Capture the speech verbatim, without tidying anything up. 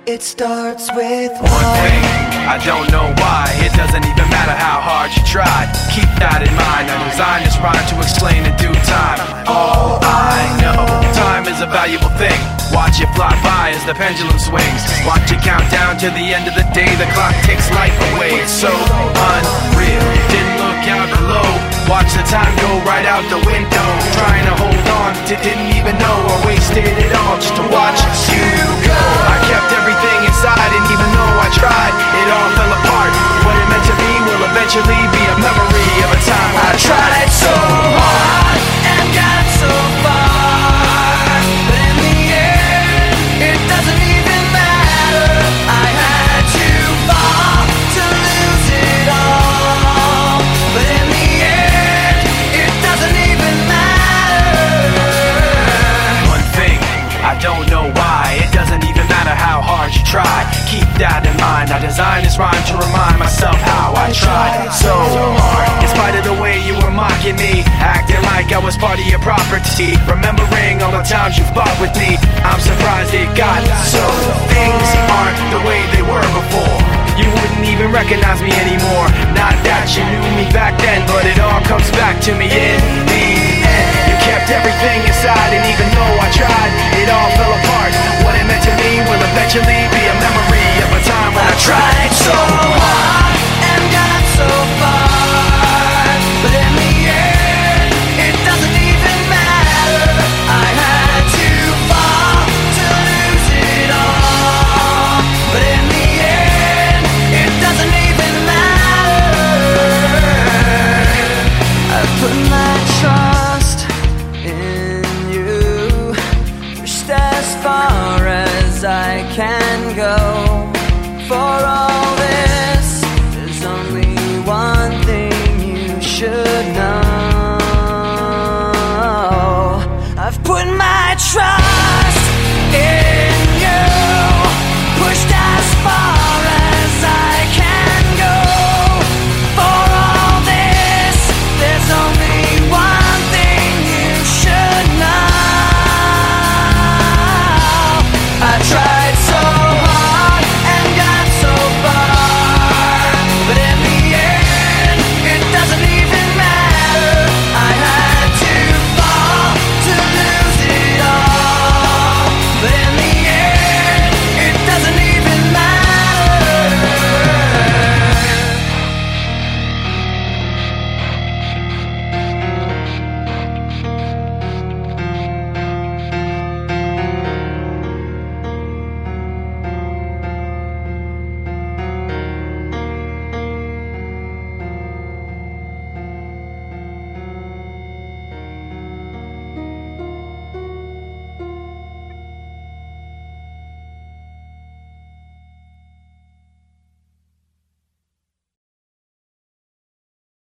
It starts with one thing, I don't know why. It doesn't even matter how hard you try. Keep that in mind. I designed this rhyme to explain in due time. All I know, time is a valuable thing. Watch it fly by as the pendulum swings. Watch it count down to the end of the day. The clock takes life away. It's so unreal. Didn't look out below. Watch the time go right out the window. Trying to hold on to didn't even know I wasted it all just to watch you go. I kept everything inside, and even though I tried, it all fell apart. What it meant to be will eventually be a memory of a time when I tried so hard and got so far, but in the end, it doesn't even matter. I had to fall to lose it all, but in the end, it doesn't even matter. One thing, I don't know why. It doesn't even matter how hard you try. Keep that in mind. I designed this rhyme to remind myself how I tried so hard. In spite of the way you were mocking me, acting like I was part of your property, remembering all the times you fought with me, I'm surprised it got so. Things aren't the way they were before. You wouldn't even recognize me anymore. Not that you knew me back then, but it all comes back to me in the end. You kept everything inside, and even though I tried, it all fell apart. What it meant to me will eventually be a memory of a time when I tried so hard and got so far, but in the end, it doesn't even matter. I had to fall to lose it all, but in the end, it doesn't even matter. I put my trust in you, pushed as far as I can go.